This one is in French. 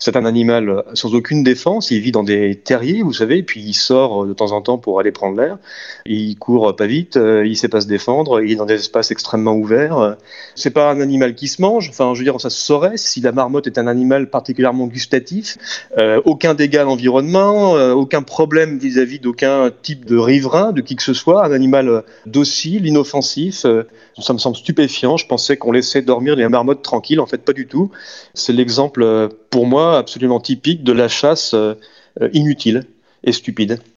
C'est un animal sans aucune défense. Il vit dans des terriers, vous savez, puis il sort de temps en temps pour aller prendre l'air. Il court pas vite, il sait pas se défendre, il est dans des espaces extrêmement ouverts. C'est pas un animal qui se mange. Enfin, je veux dire, ça se saurait si la marmotte est un animal particulièrement gustatif. Aucun dégât à l'environnement, aucun problème vis-à-vis d'aucun type de riverain, de qui que ce soit. Un animal docile, inoffensif. Ça me semble stupéfiant. Je pensais qu'on laissait dormir les marmottes tranquilles. En fait, pas du tout. C'est l'exemple, pour moi, absolument typique de la chasse inutile et stupide.